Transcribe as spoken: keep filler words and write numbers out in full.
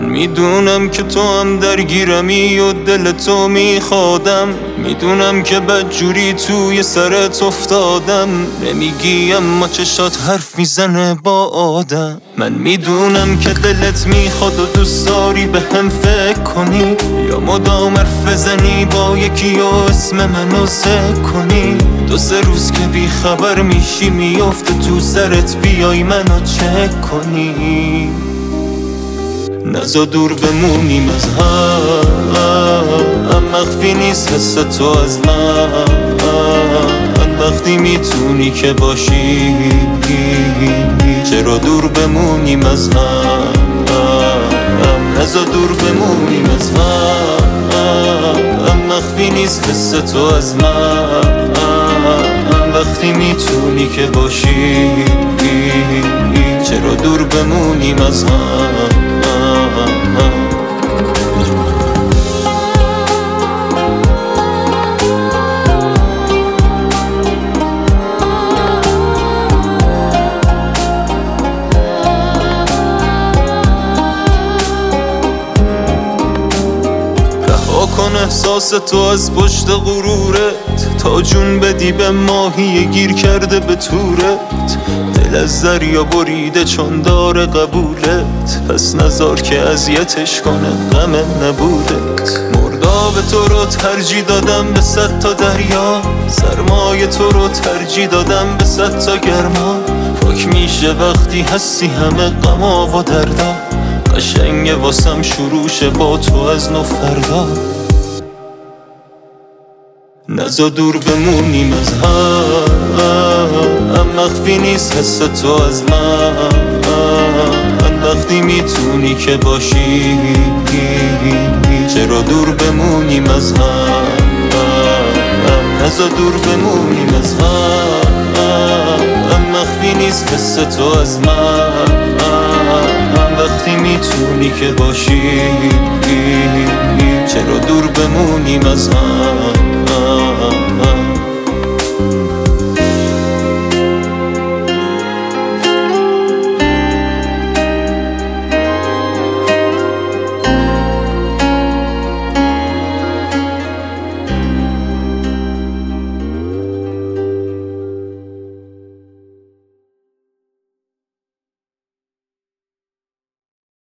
میدونم که تو هم درگیرمی و دل تو میخوادم، میدونم که بدجوری توی سرت افتادم. نمیگی اما چشات حرف میزنه با آدم. من میدونم که دلت میخواد و دوست داری به هم فکر کنی، یا مدام حرف زنی با یکی و اسم منو ذکر کنی. دو سه روز که بی خبر میشی میافته تو سرت بیای منو چک کنی. نزا دور بمونیم از هم، مخفی نیست حس تو از من. وقتی میتونی که باشی چرا دور بمونیم از هم. نزا دور بمونیم از هم، مخفی نیست حس تو از من. وقتی میتونی که باشی چرا دور بمونیم از هم. رها کن احساس تو از پشت غرورت، تا جون بدی به ماهی گیر کرده به تورت. دل از دریا بریده چون داره قبولت، پس نذار که اذیتش کنه غم نبودت. مرداب تو رو ترجیح دادم به صد تا دریا، سرمایه تو رو ترجیح دادم به صد تا گرما. پاک میشه وقتی هستی همه غما و دردا، قشنگه واسم شروع با تو از نو فردا. نزا دور بمونیم از هم، مخفی نیست حس تو از من. وقتی میتونی که باشی چرا دور بمونیم از هم. نزا دور بمونیم از هم، مخفی نیست حس تو از من. وقتی میتونی که باشی چرا دور بمونیم از هم.